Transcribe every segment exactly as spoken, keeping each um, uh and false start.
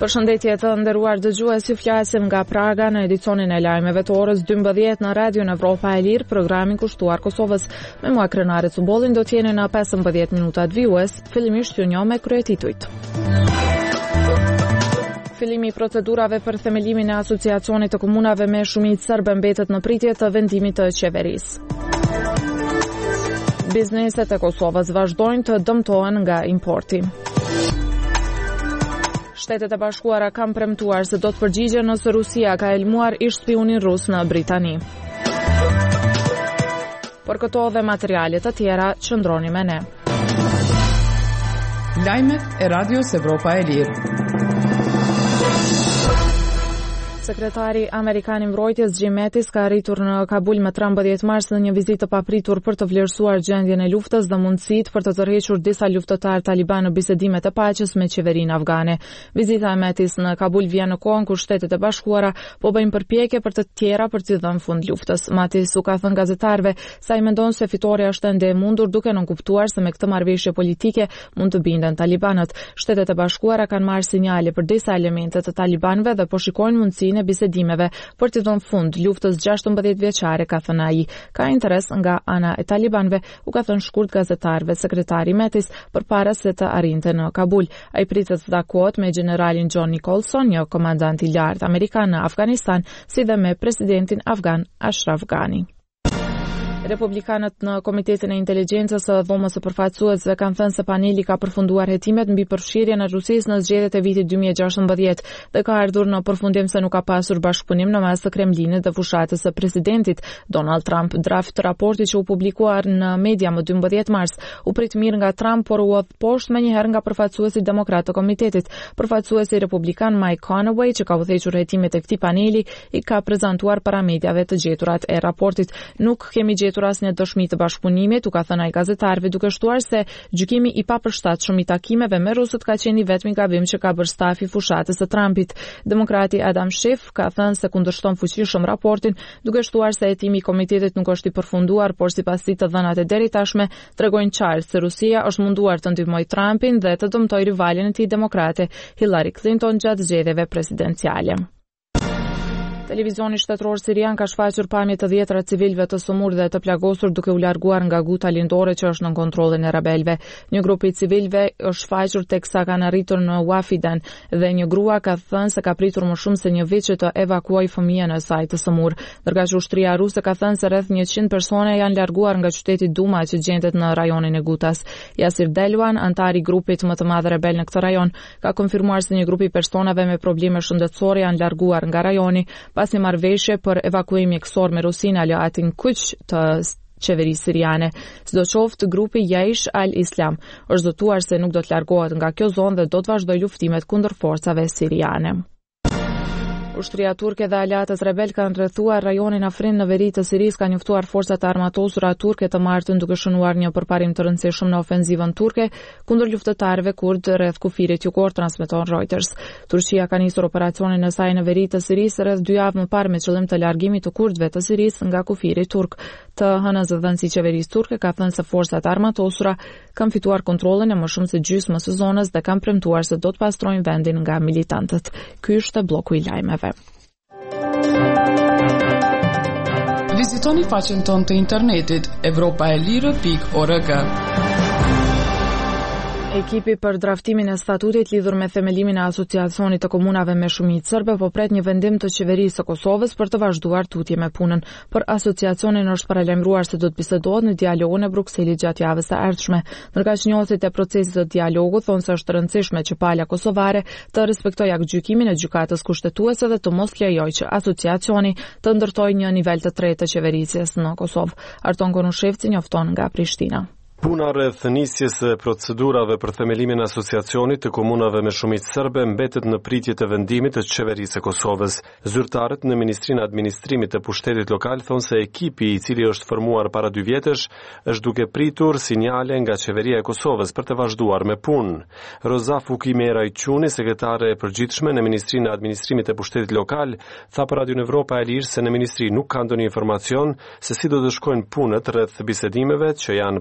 Përshëndetje të nderuar dëgjues, ju flasim nga Praga në edicionin e lajmeve të orës dymbëdhjetë në Radio Evropa e Lirë, programin kushtuar Kosovës. Me mua Krenare Cubollin do t'jeni në pesëmbëdhjetë minutat vijues, fillimisht ju njoh me kryetitujt. Fillimi i procedurave për themelimin e asociacionit të komunave me shumicë serbe mbetet në pritje të vendimit të qeverisë. Bizneset e Kosovës vazhdojnë të dëmtohen nga importi. Shtetet e Bashkuara kanë premtuar se do të përgjigjen nëse Rusia ka elmuar ish spionin rus në Britani. Për këto dhe materiale të tjera, qëndroni me ne. Lajmet e Radios Evropa e Lirë. Sekretari Amerikan i Mbrojtjes Jim Mattis ka arritur në Kabul më trembëdhjetë mars në një vizitë të papritur për të vlerësuar gjendjen e luftës dhe mundësitë për të tërhequr disa luftëtar taliban në bisedimet e paqes me qeverinë afgane. Vizita e Mattis në Kabul vjen në kohën kur Shtetet e Bashkuara po bëjnë përpjekje për të tjera për të dhënë fund luftës. Mattis u ka thënë gazetarëve se ai mendon se fitoria është ende e mundur, duke nënkuptuar se me këtë marrëveshje politike mund të binden talibanët. Shtetet e Bashkuara kanë marrë sinjale për disa elemente të talibanëve dhe po shikojnë mundësinë e bisedimeve për të dhënë fund luftës gjashtëmbëdhjetë vjeçare, ka thënë ai. Ka interes nga ana e talibanëve, u ka thënë shkurt gazetarëve sekretari Mattis përpara se të arrinte në Kabul. Ai pritet të takohet me generalin John Nicholson, një komandant i lartë amerikan në Afganistan, si dhe me presidentin afgan Ashraf Ghani. Republikanët në Komitetin e Inteligjencës së Dhomës së Përfaqësuesve kanë thënë se paneli ka përfunduar hetimet mbi përfshirjen e Rusisë në zgjedhjet e vitit dy mijë e gjashtëmbëdhjetë dhe ka ardhur në përfundim se nuk ka pasur bashkëpunim në mes të Kremlinit dhe fushatës së presidentit Donald Trump. Draft raporti që u publikuar në media më dymbëdhjetë mars u prit mirë nga Trump, por u hodh poshtë menjëherë nga përfaqësuesi demokrat të komitetit. Përfaqësuesi republikan Mike Conaway, që ka udhëhequr hetimet e këtij paneli, i ka prezantuar para mediave të gjeturat e raportit. Nuk kemi gjetur asnjë dëshmi të bashkëpunimit, u ka thënë ai gazetarëve, duke shtuar se gjykimi i papërshtatshëm i takimeve me rusët ka qenë i vetmi gabim që ka bërë stafi fushatës së Trumpit. Demokrati Adam Schiff ka thënë se kundërshton fuqishëm raportin, duke shtuar se hetimi i komitetit nuk është i përfunduar, por sipas tij të dhënat e deri tashme tregojnë qartë se Rusia është munduar të ndihmojë Trumpin dhe të dëmtojë rivalin e tij demokrate Hillary Clinton gjatë zgjedhjeve presidenciale. Televizioni shtetëror sirian ka shfaqur pamje të dhjetra civilëve të sëmurë dhe të plagosur duke u larguar nga guta lindore që është në kontrollin e rebelëve. Një grup i civilëve është shfaqur teksa kanë arritur në Wafiden dhe një grua ka thënë se ka pritur më shumë se një vit që të evakuojë fëmijën e saj të sëmurë. Ndërkaq ushtria ruse ka thënë se rreth njëqind persone janë larguar nga qyteti Duma që gjendet në rajonin e Gutas. Yasir Delwan, antari i grupit më të madh rebel në këtë rajon, ka konfirmuar se një grup i personave me probleme shëndetësore janë larguar nga rajoni pas një marrëveshje për evakuim mjekësor me Rusinë Alatin Kuq të qeverisë siriane. Sidoqoftë, grupi Jaish al-Islam është zotuar se nuk do të largohet nga kjo zonë dhe do të vazhdojë luftimet kundër forcave siriane. Ushtria turke dhe aleatët rebel kanë rrethuar rajonin Afrin në veri të Sirisë, ka njoftuar forcat armatosura turke të martën duke shënuar një përparim të rëndësishëm në ofenzivën turke kundër luftëtarëve kurd rreth kufirit jugor, transmeton Reuters. Turqia ka nisur operacionin e saj në veri të Sirisë rreth dy javë më parë me qëllim të largimit të kurdëve të Sirisë nga kufiri turk. Të hënës dhënësi i qeverisë turke ka thënë se forcat armatosura kanë fituar kontrollin e më shumë se gjysmës së zonës dhe kanë premtuar se do të pastrojnë vendin nga militantët. Ky është bloku i lajmeve. Vizitoni faqen tonë të internetit evropa e lirë pikë org. Ekipi për draftimin e statutit lidhur me themelimin e asociacionit të komunave me shumicë serbe po pret një vendim të qeverisë së Kosovës për të vazhduar tutje me punën. Për asociacionin është paralajmëruar se do të bisedohet në dialogun e Brukselit gjatë javës së ardhshme. Ndërkaq njohësit e procesit të dialogut thonë se është rëndësishme që palja kosovare të respektojë aktgjykimin e gjykatës kushtetuese dhe të mos lejojë që asociacioni të ndërtojë një nivel të tretë të qeverisjes në Kosovë. Arton Konushevci njofton nga Prishtina. Puna rreth nisjes së procedurave për themelimin e asociacionit të komunave me shumicë serbe mbetet në pritje të vendimit të qeverisë së Kosovës. Zyrtarët në Ministrinë e Administrimit të Pushtetit Lokal thonë se ekipi i cili është formuar para dy vjetësh është duke pritur sinjale nga qeveria e Kosovës për të vazhduar me punë. Roza Fukimera Iquni, sekretare e përgjithshme në Ministrinë e Administrimit të Pushtetit Lokal, tha për Radio Evropa e Lirë se në ministri nuk ka ndonjë informacion se si do të shkojnë punët rreth bisedimeve që janë paralajmëruar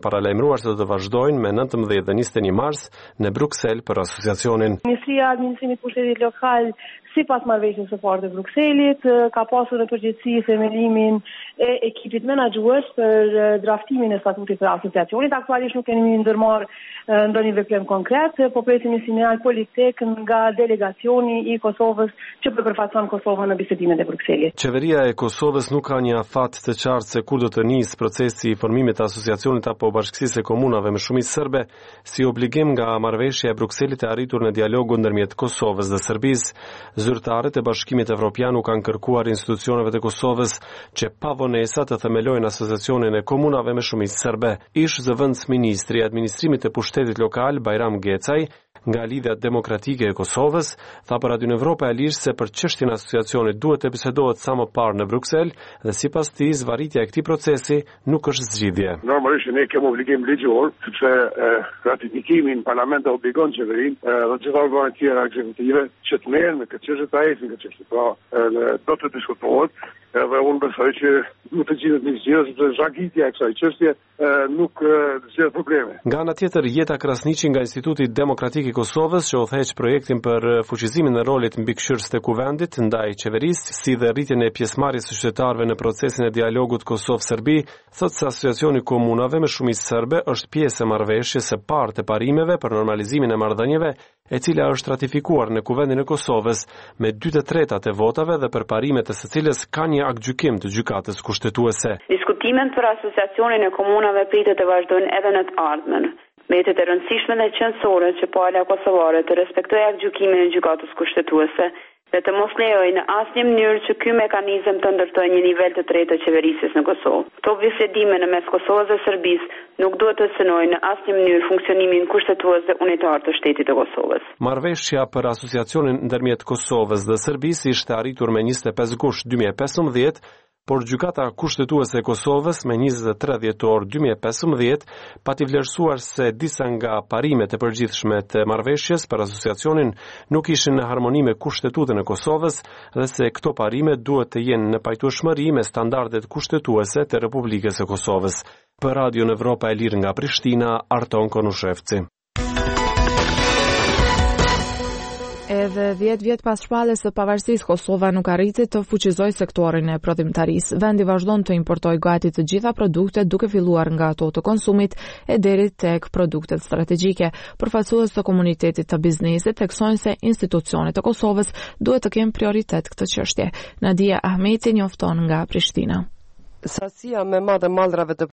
deklaruar se do të vazhdojnë me nëntëmbëdhjetë dhe njëzet e një mars në Bruksel për asociacionin. Ministria e Administrimit Pushtetit Lokal, sipas marrëveshjes së parë të Brukselit, ka pasur në përgjithësi themelimin e ekipit menaxhues për draftimin e statutit të asociacionit. Aktualisht nuk kemi ndërmarrë ndonjë veprim konkret, po presim një sinjal politik nga delegacioni i Kosovës që përfaqëson Kosovën në bisedimet e Brukselit. Qeveria e Kosovës nuk ka një afat të qartë se kur do të nisë procesi i formimit të asociacionit apo bashkësisë e komunave me shumicë serbe, si obligim nga marrëveshja e Brukselit e arritur në dialogu ndërmjet Kosovës dhe Serbisë. Zyrtarët e Bashkimit Evropian u kanë kërkuar institucioneve të Kosovës që pa vonesa të themelojnë asociacionin e komunave me shumicë serbe. Ish zëvendës ministri i administrimit të pushtetit lokal Bajram Gecaj nga Lidhja Demokratike e Kosovës tha për Radio Evropa e Lirë se për çështjen e asociacionit duhet të bisedohet sa më parë në Bruksel dhe sipas tij zvarritja e këtij procesi nuk është zgjidhje. Normalisht ne kemi obligim ligjor sepse ratifikimi në parlament e obligon qeverinë dhe gjitha organet tjera ekzekutive që të merren me këtë çështje të ajësin këtë çështje. Pra do të diskutohet edhe unë besoj që nuk të gjithët një zgjidhje sepse zhagitja e kësaj çështje nuk zgjedh probleme. Nga ana tjetër, Jeta Krasniqi nga Instituti Demokratik i Kosovës që udhëheq projektin për fuqizimin e rolit mbikëqyrës të kuvendit ndaj qeverisë, si dhe rritjen e pjesëmarrjes së qytetarëve në procesin e dialogut Kosovë-Serbi, thotë se asociacioni komunave me shumicë serbe është pjesë e marrëveshjes së parë të parimeve për normalizimin e marrëdhënieve, e cila është ratifikuar në Kuvendin e Kosovës me dy të tretat e votave dhe për parimet e së cilës ka një aktgjykim të gjykatës kushtetuese. Diskutimet për asociacionin e komunave pritet të vazhdojnë edhe në të ardhmen. Mbetet e rëndësishme dhe qendrore që pala kosovare të respektojë aktgjykimin e gjykatës kushtetuese dhe të mos lejojë në asnjë mënyrë që ky mekanizëm të ndërtojë një nivel të tretë të qeverisjes në Kosovë. Këto bisedime në mes Kosovës dhe Serbisë nuk duhet të cënojnë në asnjë mënyrë funksionimin kushtetues dhe unitar të shtetit të Kosovës. Marrëveshja për asociacionin ndërmjet Kosovës dhe Serbisë ishte arritur me njëzet e pesë gusht dy mijë e pesëmbëdhjetë, por gjykata kushtetuese e Kosovës me njëzet e tre dhjetor dy mijë e pesëmbëdhjetë pati vlerësuar se disa nga parimet e përgjithshme të marrëveshjes për asociacionin nuk ishin në harmoni me Kushtetutën e Kosovës dhe se këto parime duhet të jenë në pajtueshmëri me standardet kushtetuese të Republikës së Kosovës. Për Radio Evropa e Lirë nga Prishtina, Arton Konushevci. Edhe dhjetë vjet pas shpalljes së pavarësisë, Kosova nuk arriti të fuqizojë sektorin e prodhimtarisë. Vendi vazhdon të importojë gati të gjitha produktet, duke filluar nga ato të konsumit e deri tek produktet strategjike. Përfaqësues të komunitetit të biznesit theksojnë se institucionet e Kosovës duhet të kenë prioritet këtë çështje. Nadia Ahmeti njofton nga Prishtina. Sasia me madhe mallrave të